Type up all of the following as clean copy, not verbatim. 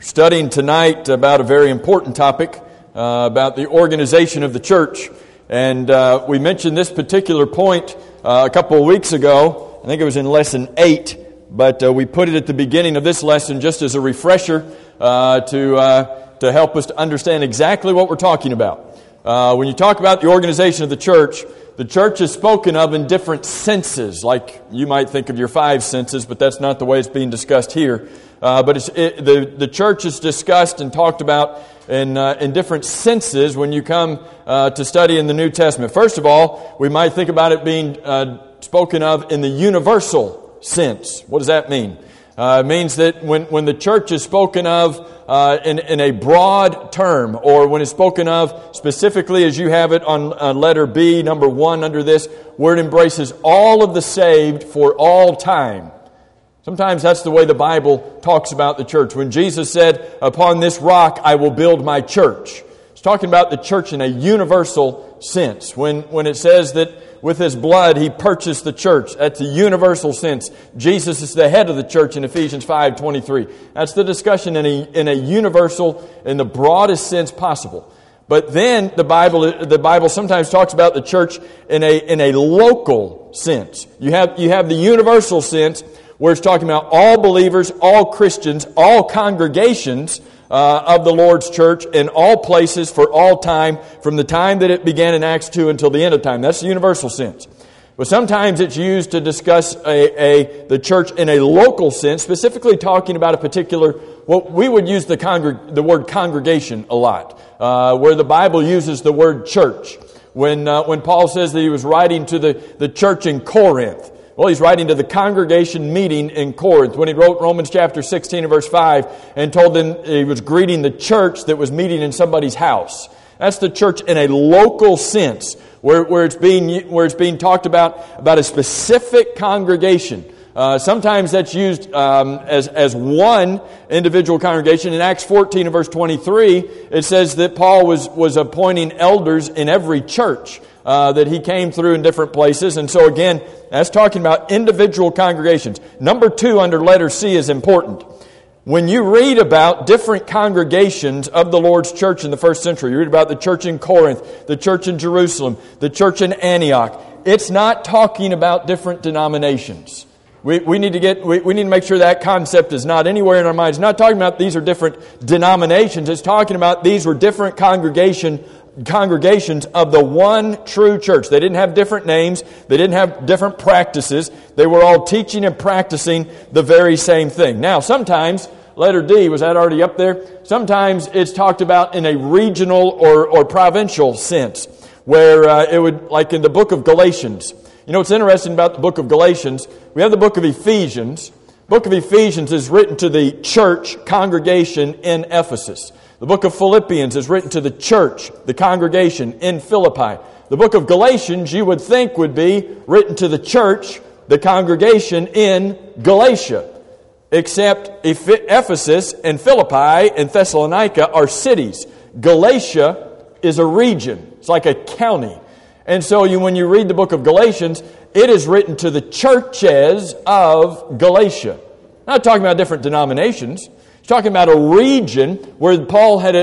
Studying tonight about a very important topic, about the organization of the church. And we mentioned this particular point a couple of weeks ago. I think it was in Lesson 8, but we put it at the beginning of this lesson just as a refresher to help us to understand exactly what we're talking about. When you talk about the organization of the church is spoken of in different senses, like you might think of your five senses, but that's not the way it's being discussed here. But the church is discussed and talked about in different senses when you come to study in the New Testament. First of all, we might think about it being spoken of in the universal sense. What does that mean? It means that when the church is spoken of in a broad term, or when it's spoken of specifically as you have it on letter B, number 1 under this, where it embraces all of the saved for all time. Sometimes that's the way the Bible talks about the church. When Jesus said, "Upon this rock I will build my church," it's talking about the church in a universal sense. When it says that with His blood He purchased the church, that's a universal sense. Jesus is the head of the church in Ephesians 5:23. That's the discussion in a universal, in the broadest sense possible. But then the Bible sometimes talks about the church in a local sense. You have the universal sense, where it's talking about all believers, all Christians, all congregations of the Lord's church in all places for all time, from the time that it began in Acts 2 until the end of time. That's the universal sense. But sometimes it's used to discuss the church in a local sense, specifically talking about a particular, what we would use the word congregation a lot, where the Bible uses the word church. When Paul says that he was writing to the church in Corinth, well, he's writing to the congregation meeting in Corinth. When he wrote Romans chapter 16 and verse 5 and told them he was greeting the church that was meeting in somebody's house. That's the church in a local sense, where it's being talked about a specific congregation. Sometimes that's used as one individual congregation. In Acts 14 and verse 23, it says that Paul was appointing elders in every church that he came through in different places. And so again, that's talking about individual congregations. Number 2 under letter C is important. When you read about different congregations of the Lord's church in the first century, you read about the church in Corinth, the church in Jerusalem, the church in Antioch, it's not talking about different denominations. We need to make sure that concept is not anywhere in our minds. It's not talking about these are different denominations. It's talking about these were different congregations of the one true church. They didn't have different names. They didn't have different practices. They were all teaching and practicing the very same thing. Now, sometimes, letter D, was that already up there? Sometimes it's talked about in a regional or provincial sense, where it would, like in the book of Galatians. You know what's interesting about the book of Galatians? We have the book of Ephesians. The book of Ephesians is written to the church congregation in Ephesus. The book of Philippians is written to the church, the congregation in Philippi. The book of Galatians, you would think, would be written to the church, the congregation in Galatia. Except Ephesus and Philippi and Thessalonica are cities. Galatia is a region. It's like a county. And so when you read the book of Galatians, it is written to the churches of Galatia. Not talking about different denominations. He's talking about a region where Paul had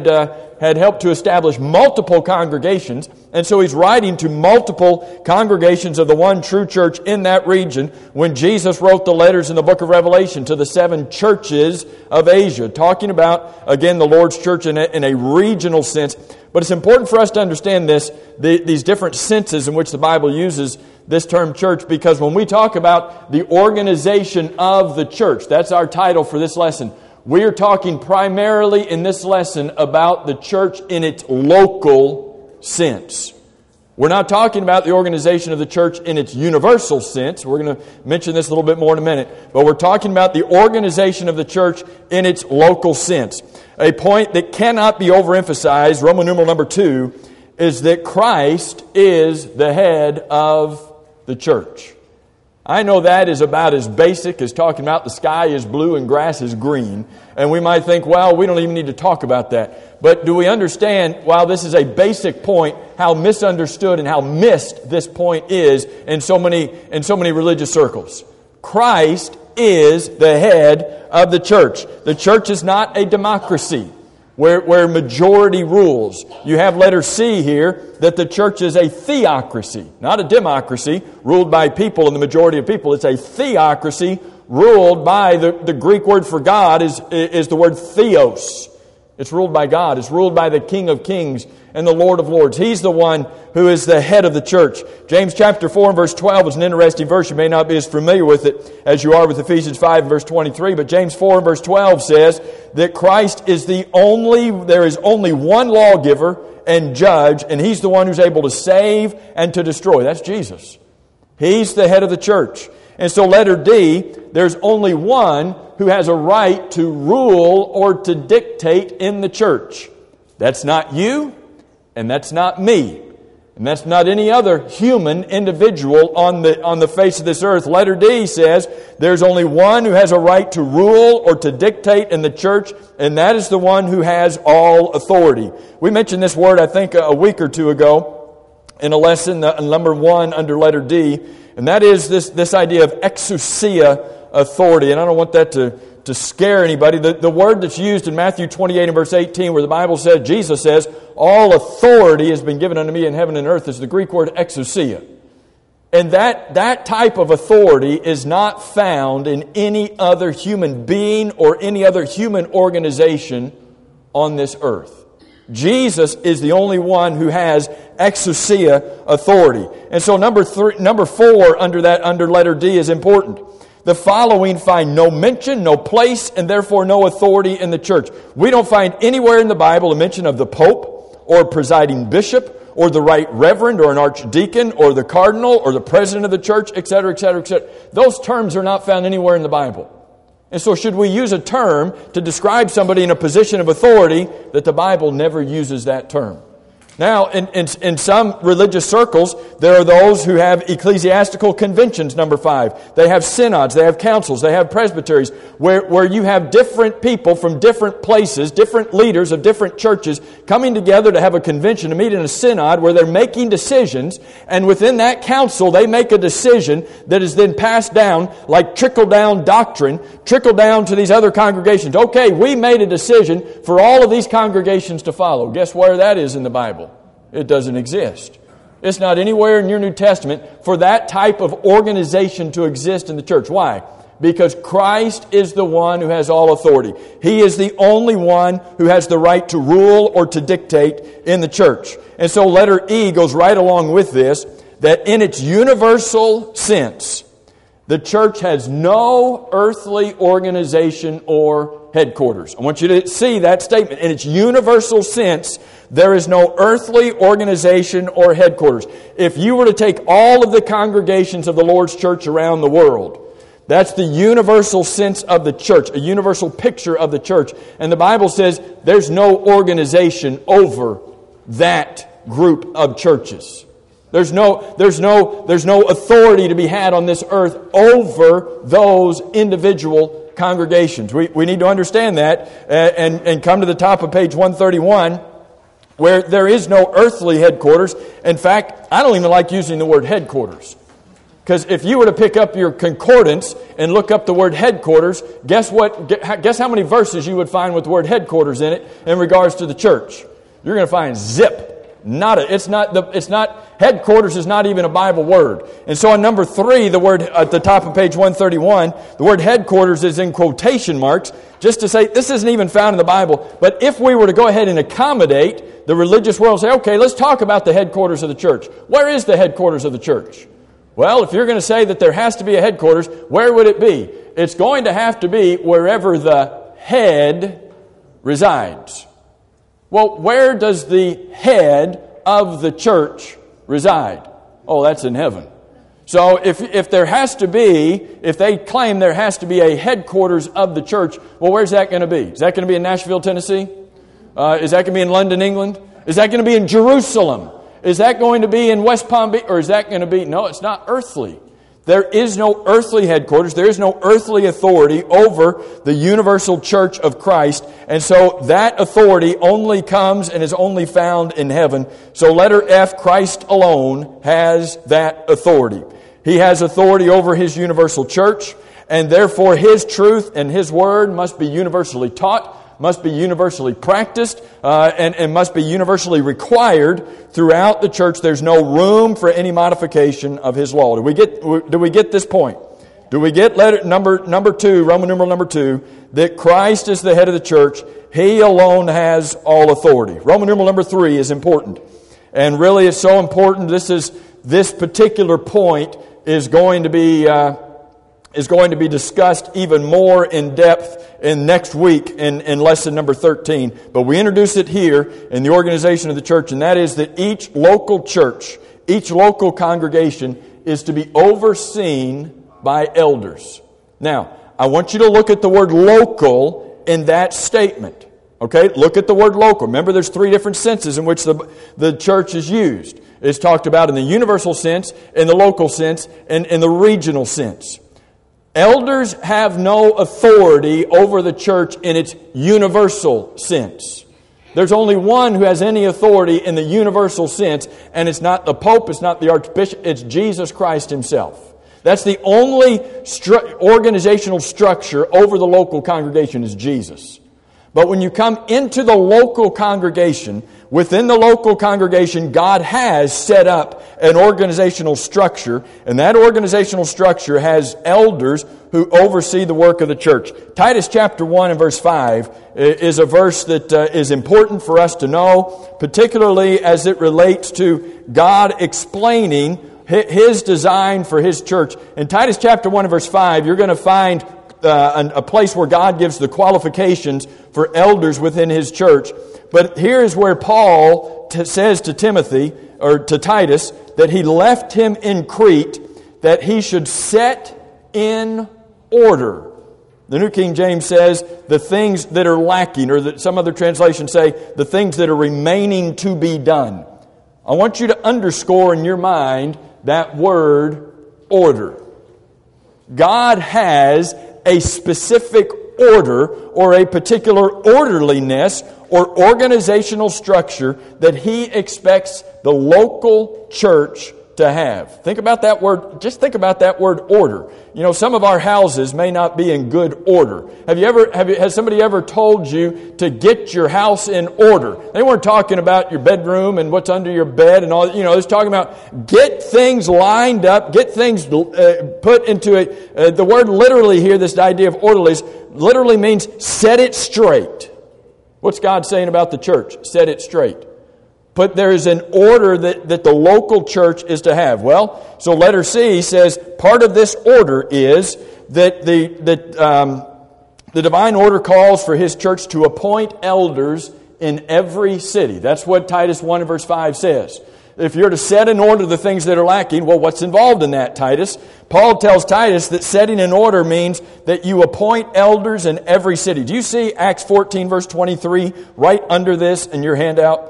helped to establish multiple congregations. And so he's writing to multiple congregations of the one true church in that region when Jesus wrote the letters in the book of Revelation to the 7 churches of Asia, talking about, again, the Lord's church in a regional sense. But it's important for us to understand these different senses in which the Bible uses this term church, because when we talk about the organization of the church, that's our title for this lesson. We are talking primarily in this lesson about the church in its local sense. We're not talking about the organization of the church in its universal sense. We're going to mention this a little bit more in a minute. But we're talking about the organization of the church in its local sense. A point that cannot be overemphasized, Roman numeral number 2, is that Christ is the head of the church. I know that is about as basic as talking about the sky is blue and grass is green. And we might think, well, we don't even need to talk about that. But do we understand, while this is a basic point, how misunderstood and how missed this point is in so many religious circles? Christ is the head of the church. The church is not a democracy where majority rules. You have letter C here, that the church is a theocracy, not a democracy ruled by people and the majority of people. It's a theocracy ruled by the Greek word for God is the word theos. It's ruled by God. It's ruled by the King of Kings and the Lord of Lords. He's the one who is the head of the church. James chapter 4 and verse 12 is an interesting verse. You may not be as familiar with it as you are with Ephesians 5 and verse 23, but James 4 and verse 12 says that Christ is there is only one lawgiver and judge, and He's the one who's able to save and to destroy. That's Jesus. He's the head of the church. And so letter D, there's only one who has a right to rule or to dictate in the church. That's not you, and that's not me, and that's not any other human individual on the face of this earth. Letter D says there's only one who has a right to rule or to dictate in the church, and that is the one who has all authority. We mentioned this word, I think, a week or two ago in a lesson, number 1 under letter D, and that is this idea of exousia authority. And I don't want that to scare anybody. The word that's used in Matthew 28 and verse 18, where the Bible says, Jesus says, all authority has been given unto me in heaven and earth, is the Greek word exousia. And that type of authority is not found in any other human being or any other human organization on this earth. Jesus is the only one who has exousia authority. And so number 4 under letter D is important. The following find no mention, no place, and therefore no authority in the church. We don't find anywhere in the Bible a mention of the Pope or a presiding bishop or the right reverend or an archdeacon or the cardinal or the president of the church, etc., etc., etc. Those terms are not found anywhere in the Bible. And so should we use a term to describe somebody in a position of authority, that the Bible never uses that term? Now, in some religious circles, there are those who have ecclesiastical conventions, number 5. They have synods, they have councils, they have presbyteries, where you have different people from different places, different leaders of different churches coming together to have a convention, to meet in a synod where they're making decisions, and within that council they make a decision that is then passed down like trickle-down doctrine, trickle down to these other congregations. Okay, we made a decision for all of these congregations to follow. Guess where that is in the Bible? It doesn't exist. It's not anywhere in your New Testament for that type of organization to exist in the church. Why? Because Christ is the one who has all authority. He is the only one who has the right to rule or to dictate in the church. And so letter E goes right along with this, that in its universal sense, the church has no earthly organization or headquarters. I want you to see that statement. In its universal sense, there is no earthly organization or headquarters. If you were to take all of the congregations of the Lord's church around the world, that's the universal sense of the church, a universal picture of the church. And the Bible says there's no organization over that group of churches. There's no authority to be had on this earth over those individual congregations. We need to understand that and come to the top of page 131, where there is no earthly headquarters. In fact, I don't even like using the word headquarters. Because if you were to pick up your concordance and look up the word headquarters, guess what? Guess how many verses you would find with the word headquarters in it in regards to the church? You're going to find zip. It's not headquarters is not even a Bible word. And so on number 3, the word at the top of page 131, the word headquarters is in quotation marks, just to say this isn't even found in the Bible. But if we were to go ahead and accommodate the religious world, say, okay, let's talk about the headquarters of the church. Where is the headquarters of the church? Well, if you're going to say that there has to be a headquarters, where would it be? It's going to have to be wherever the head resides. Well, where does the head of the church reside? Oh, that's in heaven. So if there has to be, if they claim there has to be a headquarters of the church, well, where's that going to be? Is that going to be in Nashville, Tennessee? Is that going to be in London, England? Is that going to be in Jerusalem? Is that going to be in West Palm Beach? Or is that going to be... No, it's not earthly. There is no earthly headquarters. There is no earthly authority over the universal church of Christ. And so that authority only comes and is only found in heaven. So letter F, Christ alone has that authority. He has authority over His universal church. And therefore, His truth and His Word must be universally taught, must be universally practiced, and must be universally required throughout the church. There's no room for any modification of His law. Do we get this point? Do we get number 2, Roman numeral number 2, that Christ is the head of the church? He alone has all authority. Roman numeral number 3 is important. And really it's so important, this particular point is going to be discussed even more in depth in next week in lesson number 13. But we introduce it here in the organization of the church, and that is that each local church, each local congregation is to be overseen by elders. Now, I want you to look at the word local in that statement. Okay, look at the word local. Remember, there's 3 different senses in which the church is used. It's talked about in the universal sense, in the local sense, and in the regional sense. Elders have no authority over the church in its universal sense. There's only one who has any authority in the universal sense, and it's not the Pope, it's not the Archbishop, it's Jesus Christ Himself. That's the only organizational structure over the local congregation is Jesus. But when you come into the local congregation, within the local congregation, God has set up an organizational structure, and that organizational structure has elders who oversee the work of the church. Titus chapter 1 and verse 5 is a verse that is important for us to know, particularly as it relates to God explaining His design for His church. In Titus chapter 1 and verse 5, you're going to find a place where God gives the qualifications for elders within His church. But here is where Paul says to Timothy, or to Titus, that he left him in Crete, that he should set in order. The New King James says, the things that are lacking, or that some other translations say, the things that are remaining to be done. I want you to underscore in your mind that word, order. God has a specific order or a particular orderliness or organizational structure that He expects the local church to have. Think about that word. Just think about that word, order. You know, some of our houses may not be in good order. Has somebody ever told you to get your house in order? They weren't talking about your bedroom and what's under your bed and all. You know, it's talking about get things lined up, get things put into it. The word literally here, this idea of orderliness, literally means set it straight. What's God saying about the church? Set it straight. But there is an order that the local church is to have. Well, so letter C says part of this order is that the divine order calls for His church to appoint elders in every city. That's what Titus 1 and verse 5 says. If you're to set in order the things that are lacking, well, what's involved in that, Titus? Paul tells Titus that setting in order means that you appoint elders in every city. Do you see Acts 14 verse 23 right under this in your handout?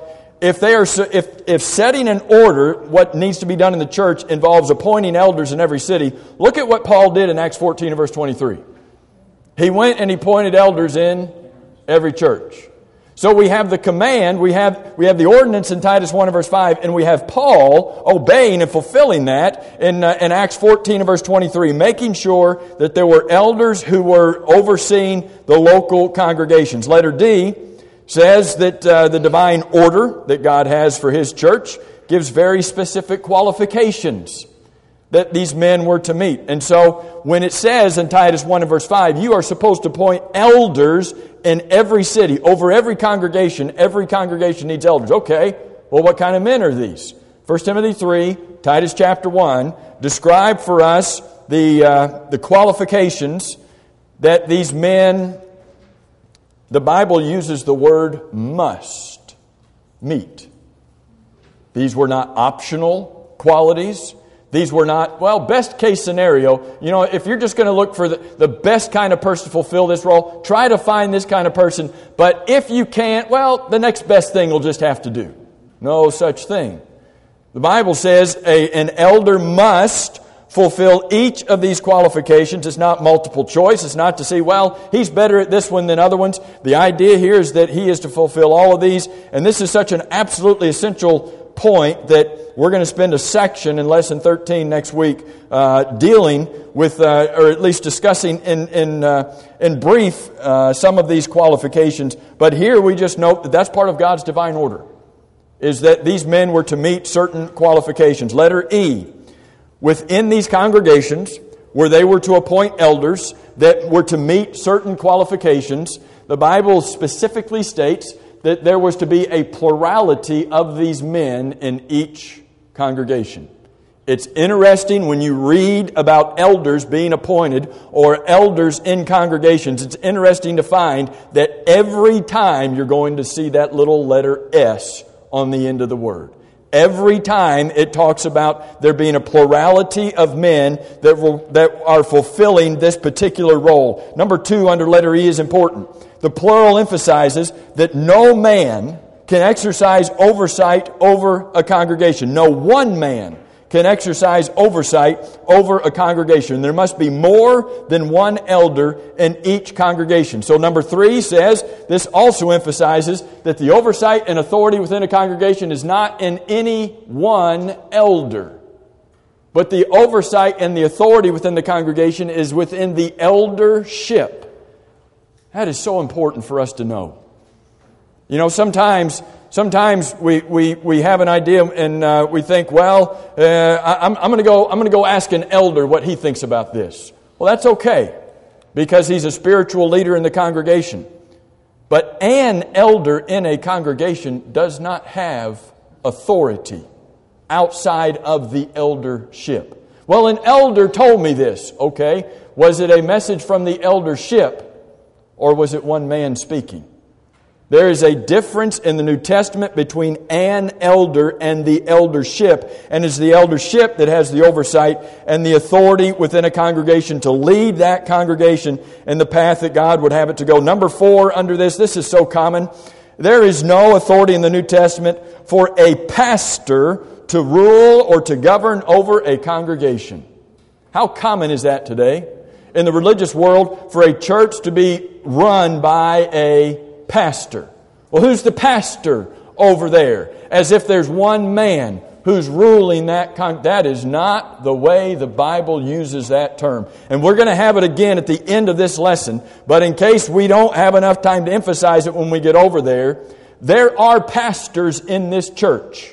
If setting in order what needs to be done in the church involves appointing elders in every city, look at what Paul did in Acts 14 and verse 23. He went and he appointed elders in every church. So we have the command, we have the ordinance in Titus 1 and verse 5, and we have Paul obeying and fulfilling that in Acts 14 and verse 23, making sure that there were elders who were overseeing the local congregations. Letter D says that the divine order that God has for His church gives very specific qualifications that these men were to meet. And so when it says in Titus 1 and verse 5, you are supposed to appoint elders in every city, over every congregation needs elders. Okay, well, what kind of men are these? 1 Timothy 3, Titus chapter 1, describe for us the qualifications that these men, the Bible uses the word must meet. These were not optional qualities. These were not, well, best case scenario, you know, if you're just going to look for the best kind of person to fulfill this role, try to find this kind of person. But if you can't, well, the next best thing will just have to do. No such thing. The Bible says an elder must fulfill each of these qualifications. It's not multiple choice. It's not to say, well, he's better at this one than other ones. The idea here is that he is to fulfill all of these. And this is such an absolutely essential point that we're going to spend a section in Lesson 13 next week dealing with, or at least discussing in brief, some of these qualifications. But here we just note that that's part of God's divine order, is that these men were to meet certain qualifications. Letter E, within these congregations, where they were to appoint elders that were to meet certain qualifications, the Bible specifically states that there was to be a plurality of these men in each congregation. It's interesting when you read about elders being appointed or elders in congregations, it's interesting to find that every time you're going to see that little letter S on the end of the word. Every time it talks about there being a plurality of men that are fulfilling this particular role. Number 2 under letter E is important. The plural emphasizes that no man can exercise oversight over a congregation. No one man can exercise oversight over a congregation. There must be more than one elder in each congregation. So number 3 says, this also emphasizes that the oversight and authority within a congregation is not in any one elder, but the oversight and the authority within the congregation is within the eldership. That is so important for us to know. You know, sometimes we have an idea and we think, well, I'm going to go ask an elder what he thinks about this. Well, that's okay, because he's a spiritual leader in the congregation. But an elder in a congregation does not have authority outside of the eldership. Well, an elder told me this. Okay, was it a message from the eldership, or was it one man speaking? There is a difference in the New Testament between an elder and the eldership, and it's the eldership that has the oversight and the authority within a congregation to lead that congregation in the path that God would have it to go. Number 4 under this is so common. There is no authority in the New Testament for a pastor to rule or to govern over a congregation. How common is that today? In the religious world, for a church to be run by a pastor. Well, who's the pastor over there? As if there's one man who's ruling that. That is not the way the Bible uses that term. And we're going to have it again at the end of this lesson. But in case we don't have enough time to emphasize it when we get over there, there are pastors in this church.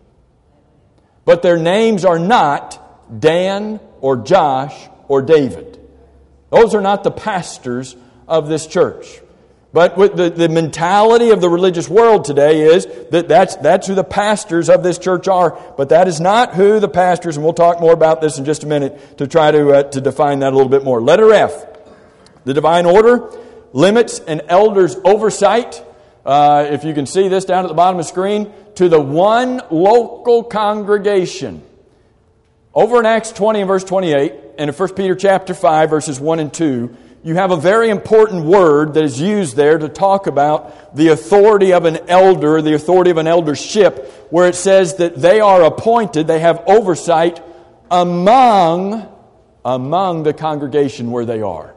But their names are not Dan or Josh or David. Those are not the pastors of this church. But with the mentality of the religious world today is that that's who the pastors of this church are. But that is not who the pastors, and we'll talk more about this in just a minute to try to define that a little bit more. Letter F, the divine order limits an elder's oversight, if you can see this down at the bottom of the screen, to the one local congregation. Over in Acts 20 and verse 28, and in 1 Peter chapter 5, verses 1 and 2, you have a very important word that is used there to talk about the authority of an elder, the authority of an eldership, where it says that they are appointed, they have oversight among the congregation where they are.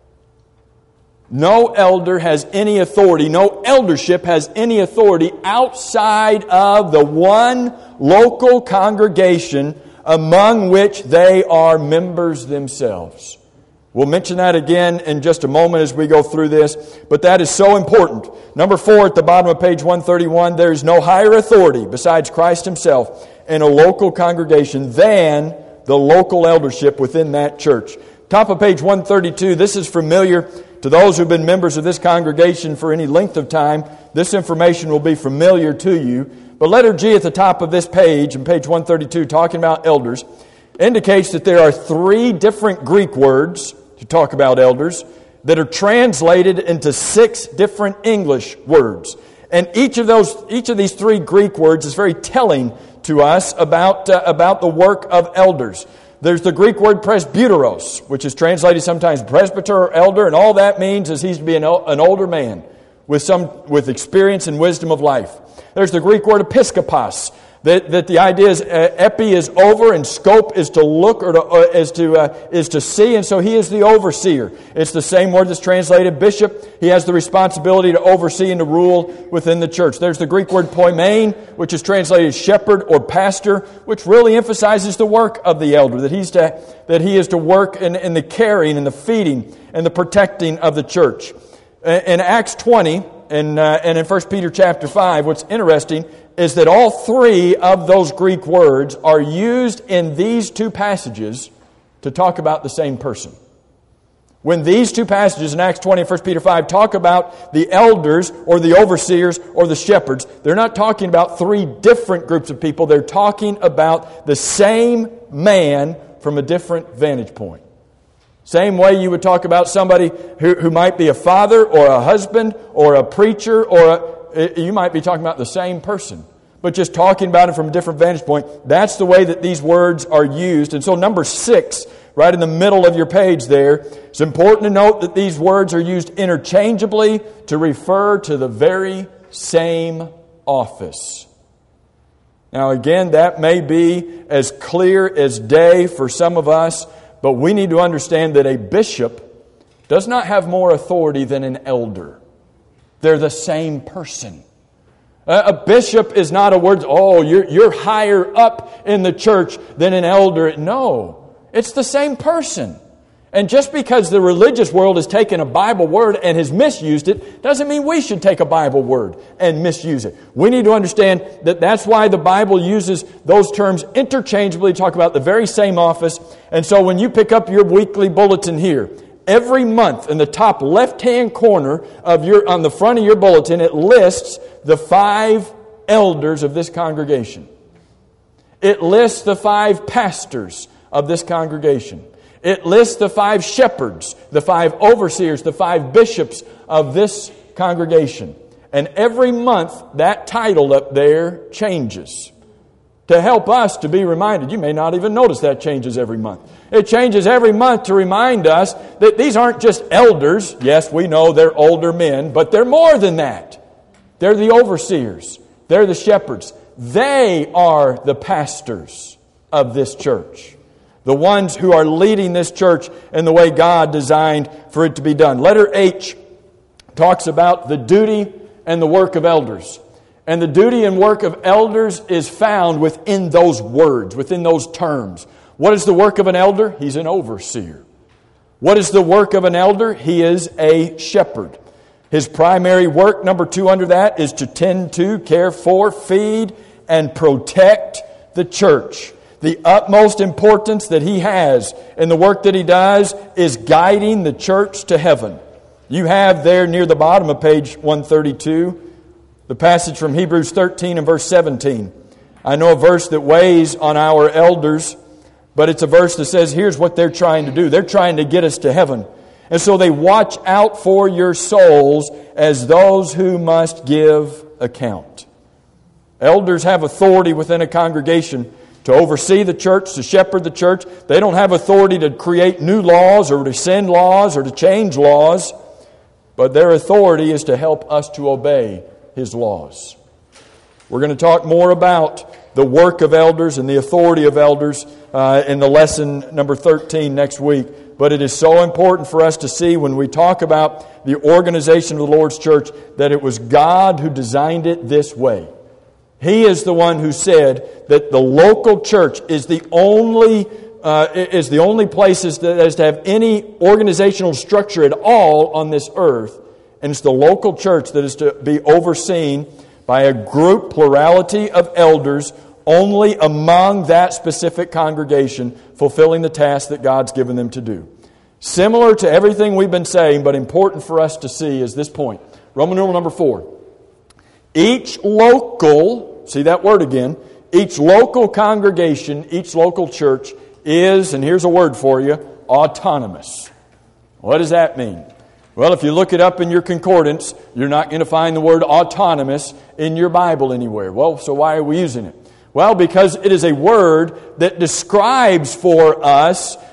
No elder has any authority, no eldership has any authority outside of the one local congregation among which they are members themselves. We'll mention that again in just a moment as we go through this, but that is so important. Number 4 at the bottom of page 131, there is no higher authority besides Christ Himself in a local congregation than the local eldership within that church. Top of page 132, this is familiar to those who have been members of this congregation for any length of time. This information will be familiar to you. But letter G at the top of this page, in page 132, talking about elders, indicates that there are 3 different Greek words to talk about elders that are translated into 6 different English words. And each of these 3 Greek words is very telling to us about the work of elders. There's the Greek word presbyteros, which is translated sometimes presbyter or elder, and all that means is he's to be an older man with experience and wisdom of life. There's the Greek word episkopos, That the idea is epi is over and scope is to look is to see, and so he is the overseer. It's the same word that's translated bishop. He has the responsibility to oversee and to rule within the church. There's the Greek word poimen, which is translated shepherd or pastor, which really emphasizes the work of the elder, that he is to work in the caring and the feeding and the protecting of the church. In Acts 20 and in 1 Peter chapter 5, what's interesting is that all three of those Greek words are used in these two passages to talk about the same person. When these two passages in Acts 20 and 1 Peter 5 talk about the elders or the overseers or the shepherds, they're not talking about three different groups of people. They're talking about the same man from a different vantage point. Same way you would talk about somebody who might be a father or a husband or a preacher you might be talking about the same person, but just talking about it from a different vantage point. That's the way that these words are used. And so number 6, right in the middle of your page there, it's important to note that these words are used interchangeably to refer to the very same office. Now again, that may be as clear as day for some of us, but we need to understand that a bishop does not have more authority than an elder. They're the same person. A bishop is not a word, you're higher up in the church than an elder. No, it's the same person. And just because the religious world has taken a Bible word and has misused it, doesn't mean we should take a Bible word and misuse it. We need to understand that that's why the Bible uses those terms interchangeably to talk about the very same office. And so when you pick up your weekly bulletin here, every month in the top left-hand corner on the front of your bulletin, it lists the 5 elders of this congregation. It lists the 5 pastors of this congregation. It lists the 5 shepherds, the 5 overseers, the 5 bishops of this congregation. And every month, that title up there changes. To help us to be reminded, you may not even notice that changes every month. It changes every month to remind us that these aren't just elders. Yes, we know they're older men, but they're more than that. They're the overseers. They're the shepherds. They are the pastors of this church. The ones who are leading this church in the way God designed for it to be done. Letter H talks about the duty and the work of elders. And the duty and work of elders is found within those words, within those terms. What is the work of an elder? He's an overseer. What is the work of an elder? He is a shepherd. His primary work, number 2 under that, is to tend to, care for, feed, and protect the church. The utmost importance that he has in the work that he does is guiding the church to heaven. You have there near the bottom of page 132 the passage from Hebrews 13 and verse 17. I know a verse that weighs on our elders, but it's a verse that says, here's what they're trying to do. They're trying to get us to heaven. And so they watch out for your souls as those who must give account. Elders have authority within a congregation to oversee the church, to shepherd the church. They don't have authority to create new laws or to send laws or to change laws, but their authority is to help us to obey His laws. We're going to talk more about the work of elders and the authority of elders in the lesson number 13 next week. But it is so important for us to see when we talk about the organization of the Lord's church that it was God who designed it this way. He is the one who said that the local church is the only place that is to have any organizational structure at all on this earth. And it's the local church that is to be overseen by a group plurality of elders only among that specific congregation, fulfilling the task that God's given them to do. Similar to everything we've been saying, but important for us to see is this point. Roman numeral number 4. Each local, see that word again, each local congregation, each local church is, and here's a word for you, autonomous. What does that mean? Well, if you look it up in your concordance, you're not going to find the word autonomous in your Bible anywhere. Well, so why are we using it? Well, because it is a word that describes for us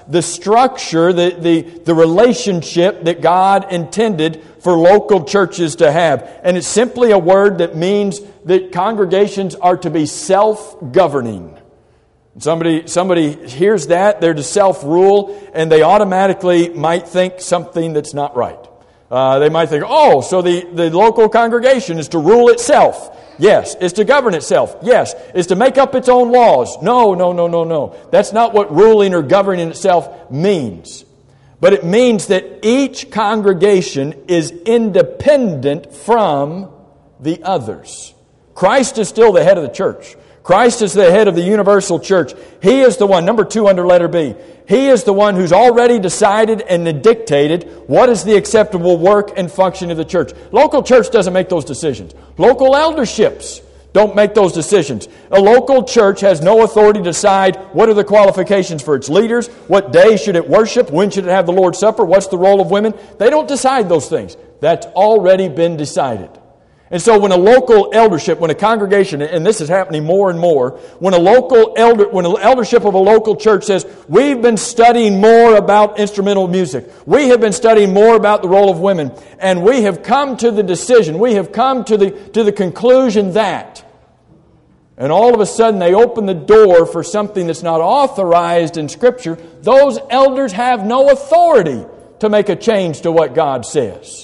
the structure, the relationship that God intended for local churches to have. And it's simply a word that means that congregations are to be self-governing. Somebody hears that, they're to self-rule, and they automatically might think something that's not right. They might think, oh, so the local congregation is to rule itself. Yes. It's to govern itself. Yes. It's to make up its own laws. No. That's not what ruling or governing itself means. But it means that each congregation is independent from the others. Christ is still the head of the church. Christ is the head of the universal church. He is the one, number 2 under letter B. He is the one who's already decided and dictated what is the acceptable work and function of the church. Local church doesn't make those decisions. Local elderships don't make those decisions. A local church has no authority to decide what are the qualifications for its leaders, what day should it worship, when should it have the Lord's Supper, what's the role of women. They don't decide those things. That's already been decided. And so when a local eldership, when a congregation, and this is happening more and more, when an eldership of a local church says, we've been studying more about instrumental music, we have been studying more about the role of women, and we have come to the decision, we have come to the conclusion that, and all of a sudden they open the door for something that's not authorized in Scripture, those elders have no authority to make a change to what God says.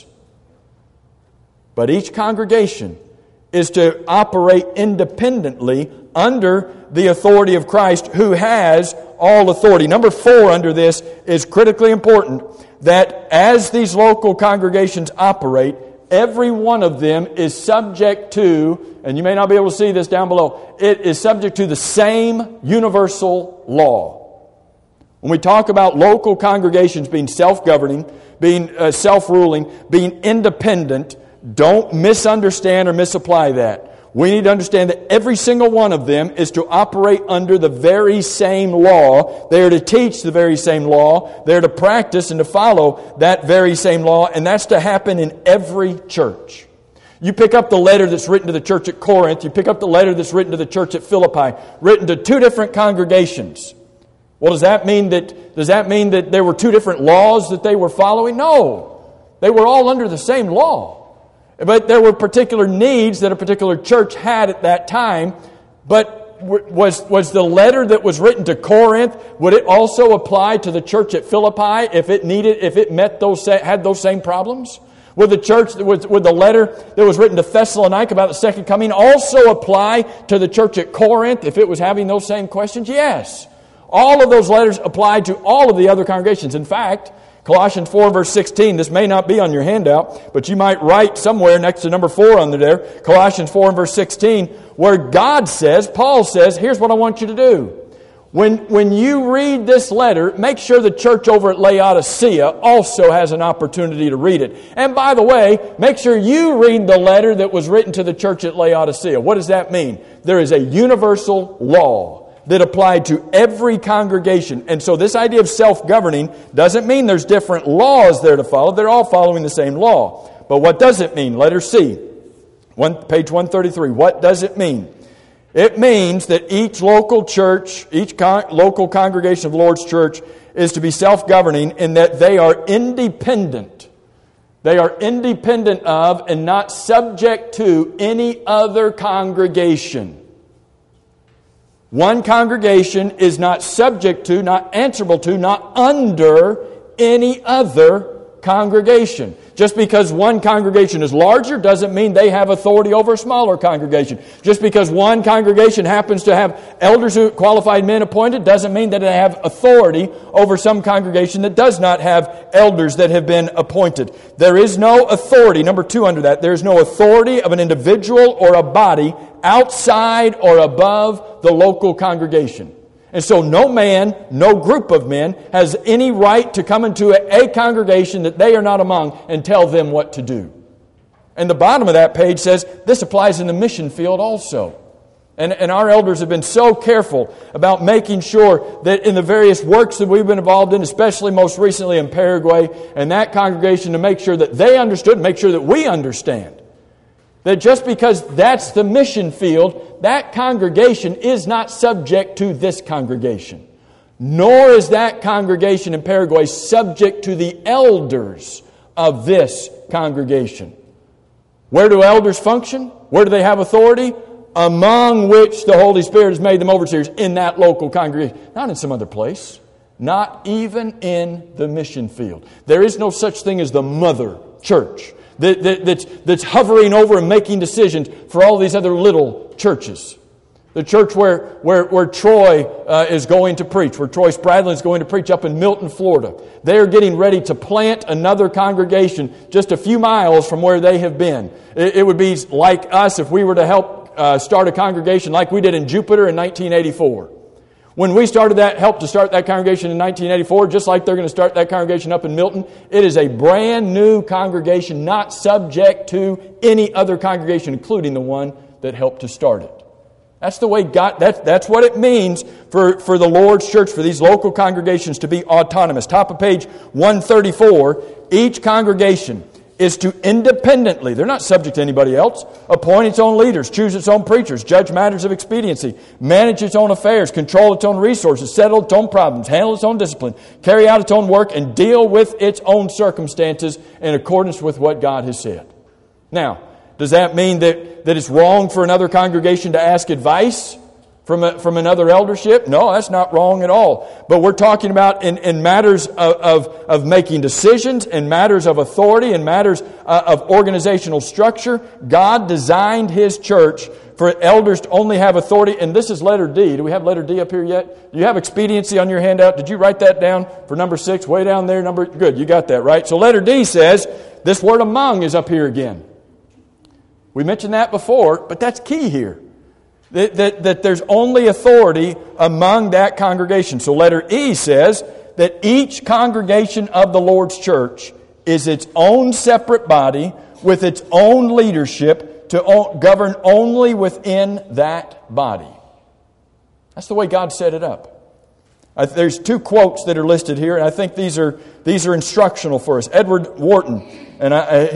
But each congregation is to operate independently under the authority of Christ, who has all authority. Number 4 under this is critically important, that as these local congregations operate, every one of them is subject to, and you may not be able to see this down below, it is subject to the same universal law. When we talk about local congregations being self-governing, being self-ruling, being independent, don't misunderstand or misapply that. We need to understand that every single one of them is to operate under the very same law. They are to teach the very same law. They are to practice and to follow that very same law. And that's to happen in every church. You pick up the letter that's written to the church at Corinth. You pick up the letter that's written to the church at Philippi, written to 2 different congregations. Well, does that mean that there were 2 different laws that they were following? No. They were all under the same law. But there were particular needs that a particular church had at that time. But was the letter that was written to Corinth, would it also apply to the church at Philippi if it had those same problems? Would the letter that was written to Thessalonica about the second coming also apply to the church at Corinth if it was having those same questions? Yes. All of those letters applied to all of the other congregations. In fact, Colossians 4 verse 16, this may not be on your handout, but you might write somewhere next to number 4 under there, Colossians 4 and verse 16, where God says, Paul says, here's what I want you to do. When you read this letter, make sure the church over at Laodicea also has an opportunity to read it. And by the way, make sure you read the letter that was written to the church at Laodicea. What does that mean? There is a universal law that applied to every congregation. And so this idea of self-governing doesn't mean there's different laws there to follow. They're all following the same law. But what does it mean? Letter C, page 133. What does it mean? It means that each local church, local congregation of the Lord's church is to be self-governing in that they are independent. They are independent of and not subject to any other congregation. One congregation is not subject to, not answerable to, not under any other congregation. Just because one congregation is larger doesn't mean they have authority over a smaller congregation. Just because one congregation happens to have elders who qualified men appointed doesn't mean that they have authority over some congregation that does not have elders that have been appointed. There is no authority, number 2 under that, there is no authority of an individual or a body outside or above the local congregation. And so no man, no group of men has any right to come into a congregation that they are not among and tell them what to do. And the bottom of that page says this applies in the mission field also. And our elders have been so careful about making sure that in the various works that we've been involved in, especially most recently in Paraguay, and that congregation, to make sure that they understood, make sure that we understand, that just because that's the mission field, that congregation is not subject to this congregation. nor is that congregation in Paraguay subject to the elders of this congregation. Where do elders function? Where do they have authority? Among which the Holy Spirit has made them overseers in that local congregation. Not in some other place. Not even in the mission field. There is no such thing as the mother church that's hovering over and making decisions for all these other little churches. The church where Troy is going to preach, where Troy Spradlin is going to preach up in Milton, Florida. They are getting ready to plant another congregation just a few miles from where they have been. It would be like us if we were to help start a congregation like we did in Jupiter in 1984. When we helped to start that congregation in 1984, just like they're going to start that congregation up in Milton, it is a brand new congregation, not subject to any other congregation, including the one that helped to start it. That's the way God, that's what it means for the Lord's church, for these local congregations to be autonomous. Top of page 134, each congregation is to independently, they're not subject to anybody else, appoint its own leaders, choose its own preachers, judge matters of expediency, manage its own affairs, control its own resources, settle its own problems, handle its own discipline, carry out its own work, and deal with its own circumstances in accordance with what God has said. Now, does that mean that it's wrong for another congregation to ask advice from another eldership? No, that's not wrong at all. But we're talking about in matters of making decisions, in matters of authority, in matters of organizational structure. God designed His church for elders to only have authority. And this is letter D. Do we have letter D up here yet? Do you have expediency on your handout? Did you write that down for number 6? Way down there, good, you got that, right? So letter D says, this word among is up here again. We mentioned that before, but that's key here. That there's only authority among that congregation. So letter E says that each congregation of the Lord's church is its own separate body with its own leadership to govern only within that body. That's the way God set it up. There's 2 quotes that are listed here, and I think these are instructional for us. Edward Wharton, and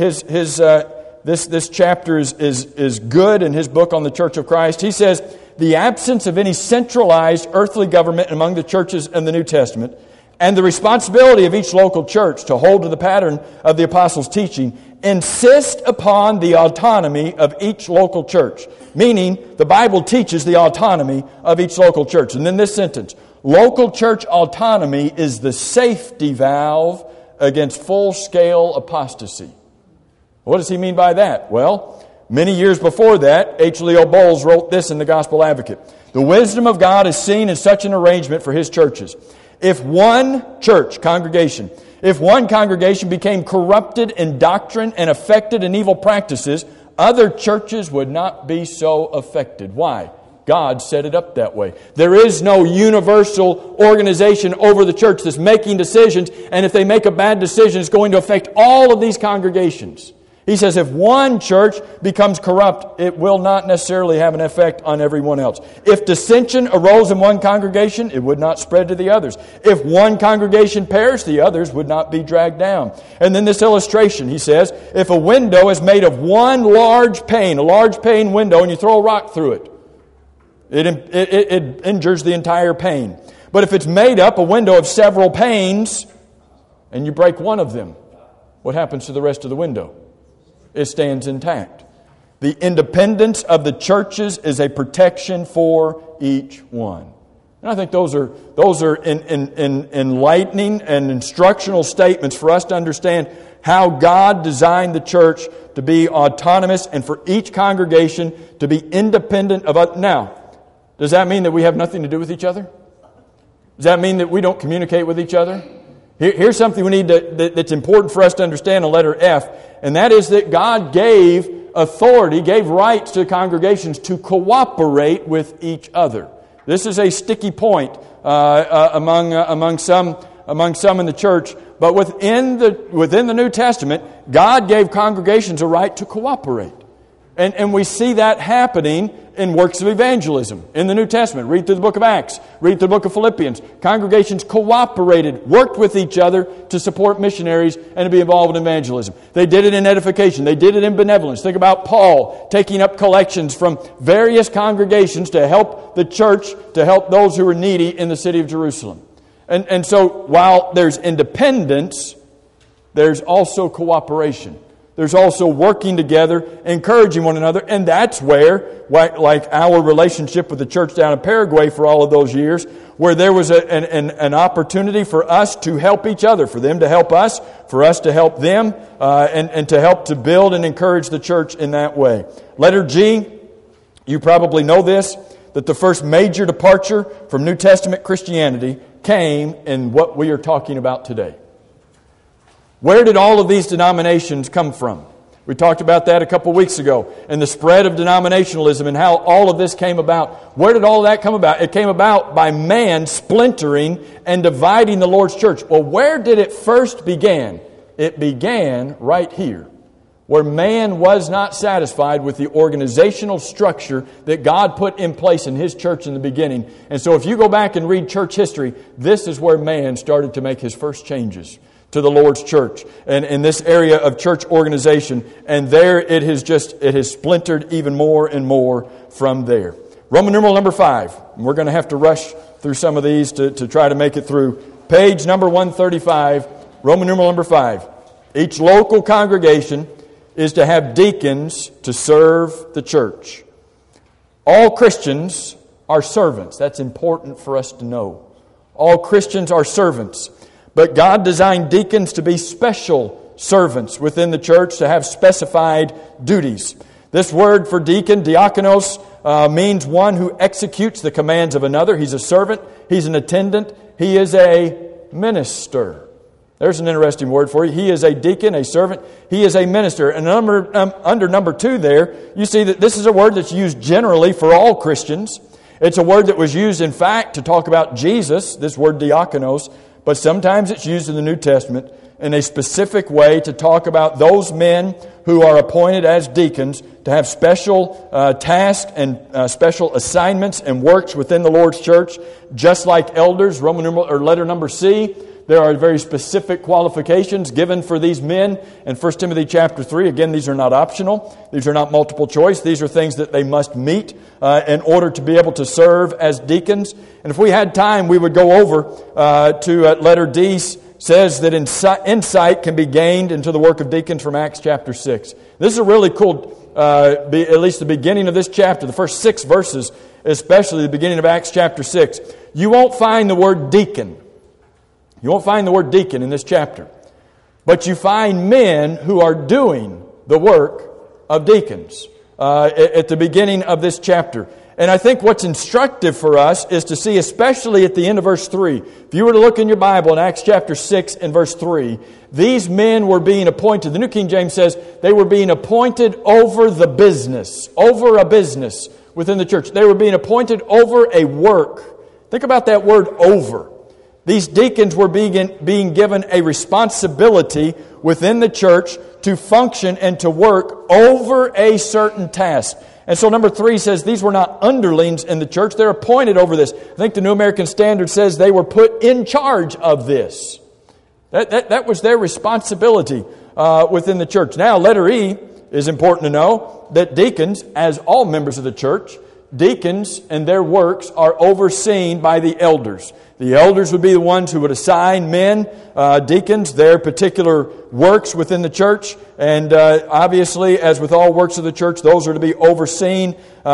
This chapter is good in his book on the Church of Christ. He says, the absence of any centralized earthly government among the churches in the New Testament and the responsibility of each local church to hold to the pattern of the apostles' teaching insist upon the autonomy of each local church. Meaning, the Bible teaches the autonomy of each local church. And then this sentence, local church autonomy is the safety valve against full-scale apostasy. What does he mean by that? Well, many years before that, H. Leo Bowles wrote this in the Gospel Advocate. The wisdom of God is seen in such an arrangement for His churches. If one congregation became corrupted in doctrine and affected in evil practices, other churches would not be so affected. Why? God set it up that way. There is no universal organization over the church that's making decisions, and if they make a bad decision, it's going to affect all of these congregations. He says if one church becomes corrupt, it will not necessarily have an effect on everyone else. If dissension arose in one congregation, it would not spread to the others. If one congregation perished, the others would not be dragged down. And then this illustration, he says, if a window is made of one large pane, a large pane window, and you throw a rock through it, it injures the entire pane. But if it's made up, a window of several panes, and you break one of them, what happens to the rest of the window? It stands intact. The independence of the churches is a protection for each one. And I think those are enlightening and instructional statements for us to understand how God designed the church to be autonomous and for each congregation to be independent of us. Now, does that mean that we have nothing to do with each other? Does that mean that we don't communicate with each other? Here's something we need that's important for us to understand in letter F, and that is that God gave authority, gave rights to congregations to cooperate with each other. This is a sticky point among some in the church, but within the New Testament, God gave congregations a right to cooperate. And we see that happening in works of evangelism in the New Testament. Read through the book of Acts. Read through the book of Philippians. Congregations cooperated, worked with each other to support missionaries and to be involved in evangelism. They did it in edification. They did it in benevolence. Think about Paul taking up collections from various congregations to help the church, to help those who were needy in the city of Jerusalem. And so while there's independence, there's also cooperation. There's also working together, encouraging one another, and that's where, like our relationship with the church down in Paraguay for all of those years, where there was an opportunity for us to help each other, for them to help us, for us to help them, and to help to build and encourage the church in that way. Letter G, you probably know this, that the first major departure from New Testament Christianity came in what we are talking about today. Where did all of these denominations come from? We talked about that a couple weeks ago, and the spread of denominationalism and how all of this came about. Where did all of that come about? It came about by man splintering and dividing the Lord's church. Well, where did it first begin? It began right here, where man was not satisfied with the organizational structure that God put in place in His church in the beginning. And so if you go back and read church history, this is where man started to make his first changes to the Lord's church and in this area of church organization. And there it has splintered even more and more from there. Roman numeral number 5. And we're going to have to rush through some of these to try to make it through. Page number 135, Roman numeral number 5. Each local congregation is to have deacons to serve the church. All Christians are servants. That's important for us to know. All Christians are servants. But God designed deacons to be special servants within the church, to have specified duties. This word for deacon, diakonos, means one who executes the commands of another. He's a servant. He's an attendant. He is a minister. There's an interesting word for you. He is a deacon, a servant. He is a minister. And under number 2 there, you see that this is a word that's used generally for all Christians. It's a word that was used, in fact, to talk about Jesus, this word diakonos. But sometimes it's used in the New Testament in a specific way to talk about those men who are appointed as deacons to have special tasks and special assignments and works within the Lord's church, just like elders. Roman numeral or letter number C. There are very specific qualifications given for these men in 1 Timothy chapter 3. Again, these are not optional. These are not multiple choice. These are things that they must meet in order to be able to serve as deacons. And if we had time, we would go over to letter D. Says that insight can be gained into the work of deacons from Acts chapter 6. This is a really cool, at least the beginning of this chapter, the first 6 verses, especially the beginning of Acts chapter 6. You won't find the word deacon. You won't find the word deacon in this chapter. But you find men who are doing the work of deacons at the beginning of this chapter. And I think what's instructive for us is to see, especially at the end of verse 3, if you were to look in your Bible in Acts chapter 6 and verse 3, these men were being appointed. The New King James says they were being appointed over the business, over a business within the church. They were being appointed over a work. Think about that word, over. These deacons were being given a responsibility within the church to function and to work over a certain task. And so number 3 says these were not underlings in the church. They're appointed over this. I think the New American Standard says they were put in charge of this. That was their responsibility within the church. Now, letter E is important to know that deacons, as all members of the church, deacons and their works are overseen by the elders. The elders would be the ones who would assign men, deacons, their particular works within the church. And obviously, as with all works of the church, those are to be overseen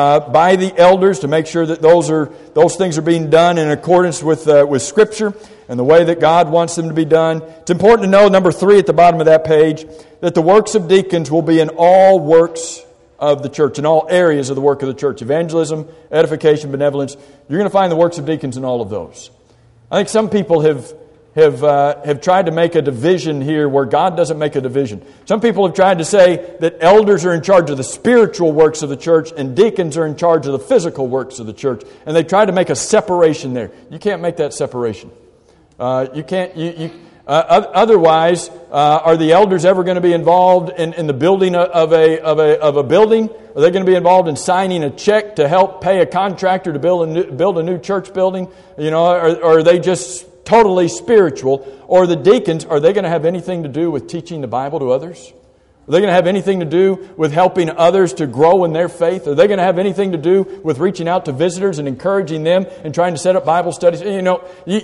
by the elders to make sure that those things are being done in accordance with Scripture and the way that God wants them to be done. It's important to know, number 3 at the bottom of that page, that the works of deacons will be in all works of the church, in all areas of the work of the church. Evangelism, edification, benevolence. You're going to find the works of deacons in all of those. I think some people have tried to make a division here where God doesn't make a division. Some people have tried to say that elders are in charge of the spiritual works of the church and deacons are in charge of the physical works of the church. And they tried to make a separation there. You can't make that separation. You can't. Otherwise, are the elders ever going to be involved in the building of a building? Are they going to be involved in signing a check to help pay a contractor to build a new church building? You know, or are they just totally spiritual? Or the deacons, are they going to have anything to do with teaching the Bible to others? Are they going to have anything to do with helping others to grow in their faith? Are they going to have anything to do with reaching out to visitors and encouraging them and trying to set up Bible studies? You know,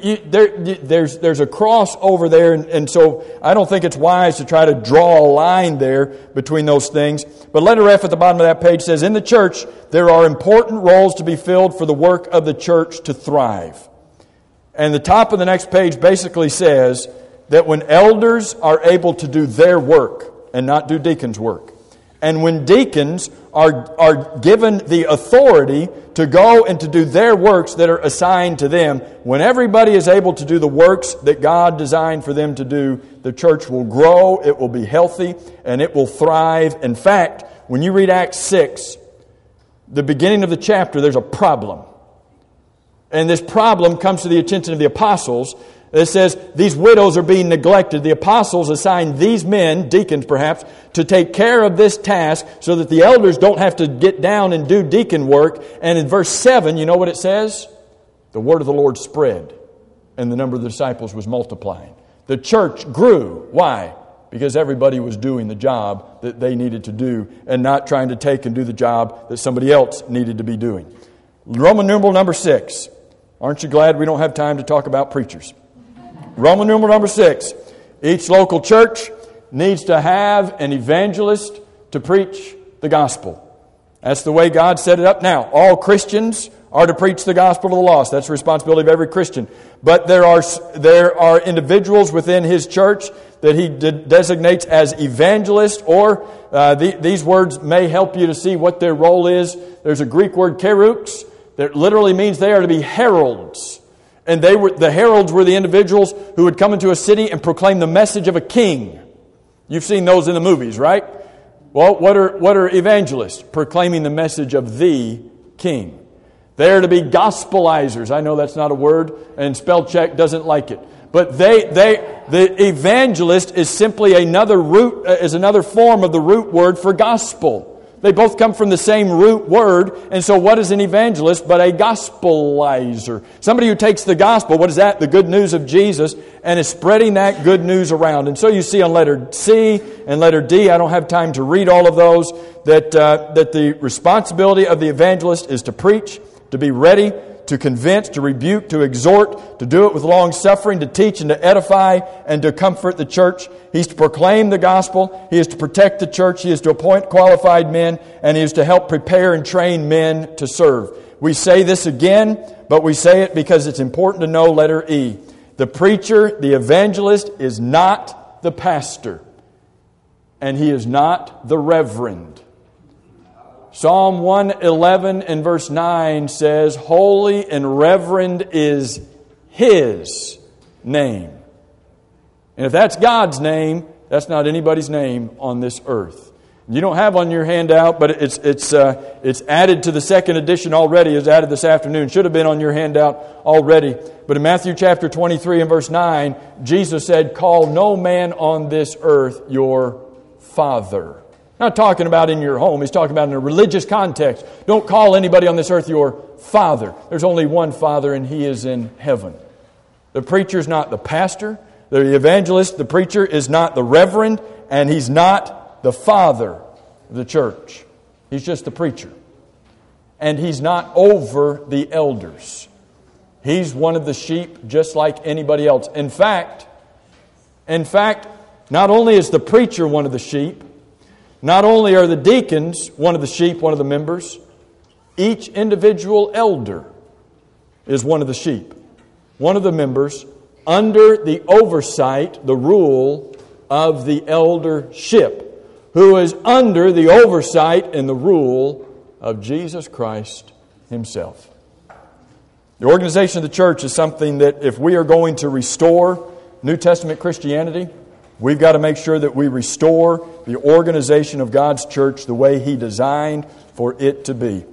there's a cross over there, and so I don't think it's wise to try to draw a line there between those things. But letter F at the bottom of that page says, in the church, there are important roles to be filled for the work of the church to thrive. And the top of the next page basically says that when elders are able to do their work, and not do deacons' work. And when deacons are given the authority to go and to do their works that are assigned to them, when everybody is able to do the works that God designed for them to do, the church will grow, it will be healthy, and it will thrive. In fact, when you read Acts 6, the beginning of the chapter, there's a problem. And this problem comes to the attention of the apostles. It says these widows are being neglected. The apostles assigned these men, deacons perhaps, to take care of this task so that the elders don't have to get down and do deacon work. And in verse 7, you know what it says? The word of the Lord spread, and the number of the disciples was multiplying. The church grew. Why? Because everybody was doing the job that they needed to do and not trying to take and do the job that somebody else needed to be doing. Roman numeral number 6. Aren't you glad we don't have time to talk about preachers? Roman numeral number 6. Each local church needs to have an evangelist to preach the gospel. That's the way God set it up now. All Christians are to preach the gospel to the lost. That's the responsibility of every Christian. But there are individuals within His church that He designates as evangelists, or these words may help you to see what their role is. There's a Greek word, kerux, that literally means they are to be heralds. And the heralds were the individuals who would come into a city and proclaim the message of a king. You've seen those in the movies, right? Well, what are evangelists? Proclaiming the message of the king. They are to be gospelizers. I know that's not a word, and spell check doesn't like it. But the evangelist is simply another form of the root word for gospel. They both come from the same root word. And so what is an evangelist but a gospelizer? Somebody who takes the gospel, what is that? The good news of Jesus, and is spreading that good news around. And so you see on letter C and letter D, I don't have time to read all of those, that the responsibility of the evangelist is to preach, to be ready, to convince, to rebuke, to exhort, to do it with long suffering, to teach and to edify, and to comfort the church. He's to proclaim the gospel. He is to protect the church. He is to appoint qualified men, and He is to help prepare and train men to serve. We say this again, but we say it because it's important to know letter E. The preacher, the evangelist, is not the pastor, and he is not the reverend. Psalm 111 and verse 9 says, holy and reverend is His name. And if that's God's name, that's not anybody's name on this earth. You don't have on your handout, but it's added to the second edition already. It's added this afternoon. Should have been on your handout already. But in Matthew chapter 23 and verse 9, Jesus said, call no man on this earth your father. Not talking about in your home. He's talking about in a religious context. Don't call anybody on this earth your father. There's only one Father, and He is in heaven. The preacher is not the pastor. The evangelist, the preacher, is not the reverend, and he's not the father of the church. He's just the preacher. And he's not over the elders. He's one of the sheep just like anybody else. In fact, not only is the preacher one of the sheep, not only are the deacons one of the sheep, one of the members, each individual elder is one of the sheep, one of the members, under the oversight, the rule of the eldership, who is under the oversight and the rule of Jesus Christ Himself. The organization of the church is something that if we are going to restore New Testament Christianity, we've got to make sure that we restore the organization of God's church the way He designed for it to be.